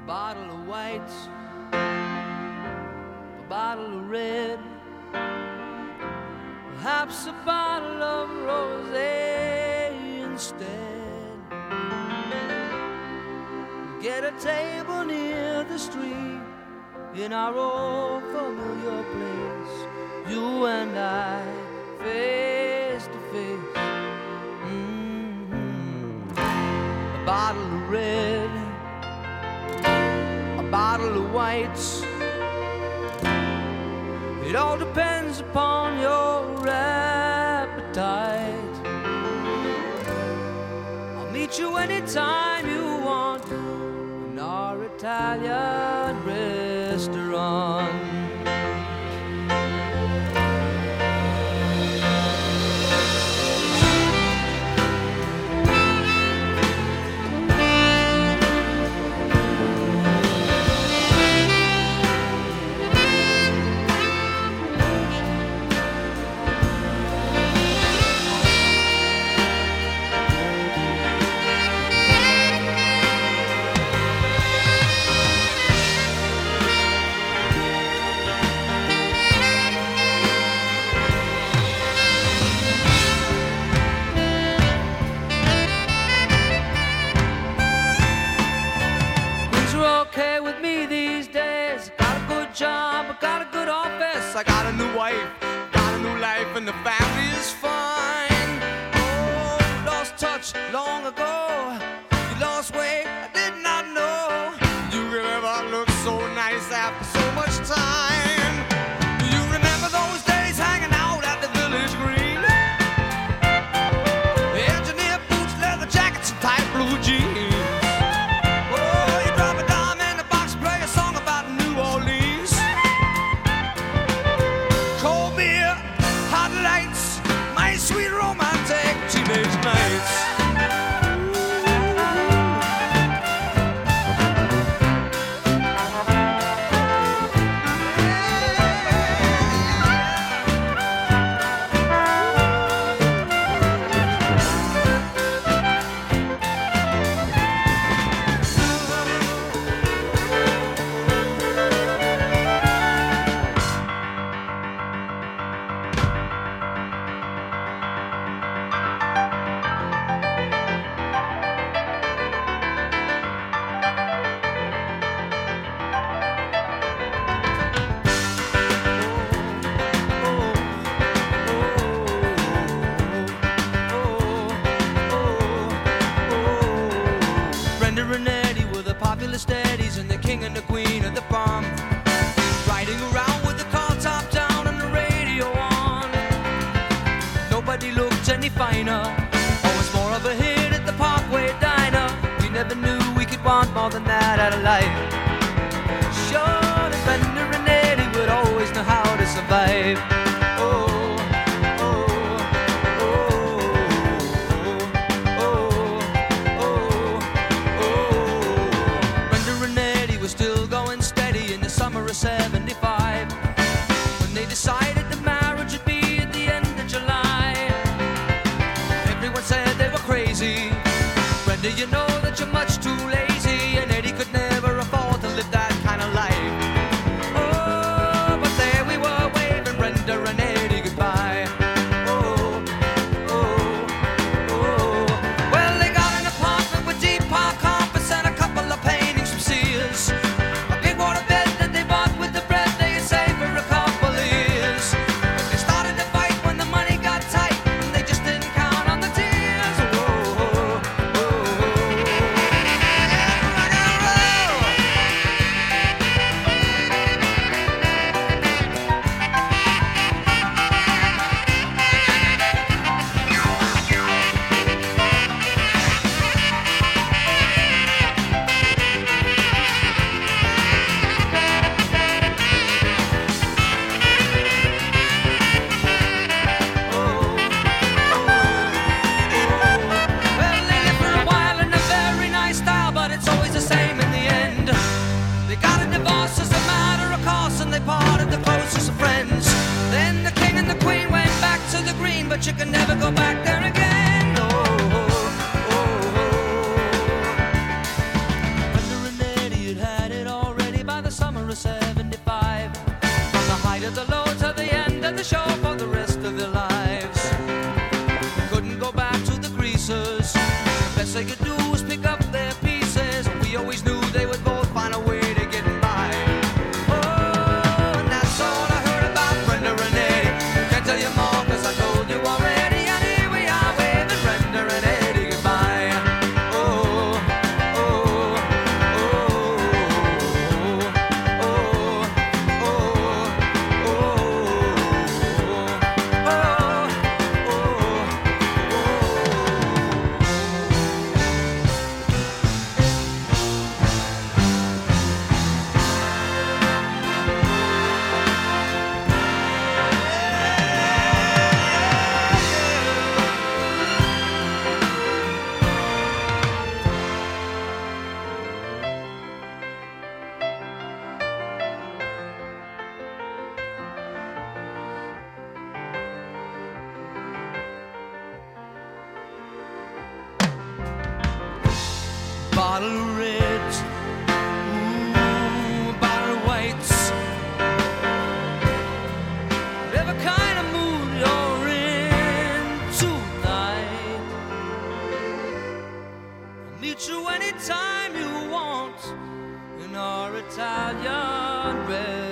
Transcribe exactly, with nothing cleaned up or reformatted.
bottle of white, a bottle of red, perhaps a bottle of rosé instead. Get a table near the street in our old familiar place, you and I, face to face. Mm-hmm. A bottle of red, a bottle of whites. It all depends upon your appetite. I'll meet you anytime you want in our Italian restaurant. I got a new wife, got a new life, and the family is fine. Oh, you lost touch long ago. You lost weight, I did not know. You could ever look so nice after so much time. Do you remember those days hanging out at the Village Green? Engineer boots, leather jackets, and tight blue jeans. Oh, you drop a dime in the box, play a song about New Orleans. Cold beer, hot lights, my sweet romantic teenage nights. Steadies and the king and the queen of the bomb, riding around with the car top down and the radio on. Nobody looked any finer, always more of a hit at the Parkway Diner. We never knew we could want more than that out of life. Sure, the Bender and Eddie would always know how to survive. Oh, seventy-five, when they decided the marriage would be at the end of July. Everyone said they were crazy. Brenda, you know that you're much too lazy, and Eddie could never afford to live that kind of life. Oh, but there we were waving Brenda and Eddie goodbye. Oh, oh, oh. Well, they got an apartment with deep park carpets and a couple of paintings from Sears. A big water bed with the bread they had saved for a couple of years. But they started to fight when the money got tight, and they just didn't count on the tears. Oh, oh, oh, oh. Rock and roll. But you can never go back there again. Oh, oh, oh, oh. Brenda and Eddie had had of seventy-five. From the height of the low to the end of the show for the rest of their lives. Couldn't go back to the greasers. The best they could do was pick up their pieces. We always knew they would both find a way to get by. Oh, and that's all I heard about Brenda and Eddie. Can't tell you more cause I told you already. And here we are waving Brenda and Eddie goodbye. Oh, oh, oh, oh, oh, oh, oh, bottle of reds, ooh, bottle of whites. Whatever kind of mood you're in tonight, I'll meet you anytime you want in our Italian red.